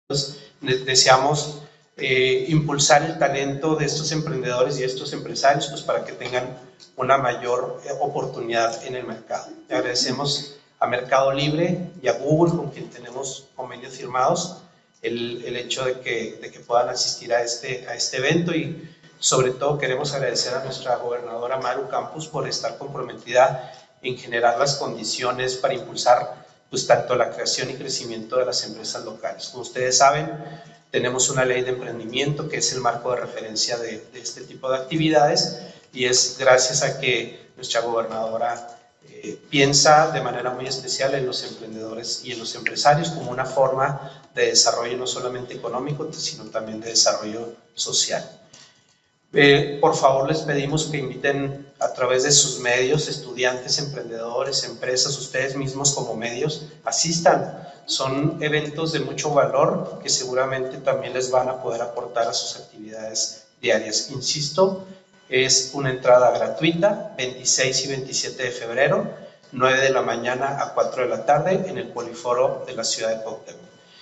deseamos impulsar el talento de estos emprendedores y estos empresarios pues, para que tengan una mayor oportunidad en el mercado. Le agradecemos a Mercado Libre y a Google, con quien tenemos convenios firmados, el hecho de que puedan asistir a este evento, y sobre todo queremos agradecer a nuestra gobernadora Maru Campos por estar comprometida en generar las condiciones para impulsar pues, tanto la creación y crecimiento de las empresas locales. Como ustedes saben, tenemos una ley de emprendimiento que es el marco de referencia de este tipo de actividades, y es gracias a que nuestra gobernadora piensa de manera muy especial en los emprendedores y en los empresarios como una forma de desarrollo no solamente económico, sino también de desarrollo social. Por favor, les pedimos que inviten a través de sus medios, estudiantes, emprendedores, empresas, ustedes mismos como medios, asistan. Son eventos de mucho valor que seguramente también les van a poder aportar a sus actividades diarias. Insisto, es una entrada gratuita, 26 y 27 de febrero, 9 de la mañana a 4 de la tarde, en el Poliforo de la ciudad de Cuauhtémoc.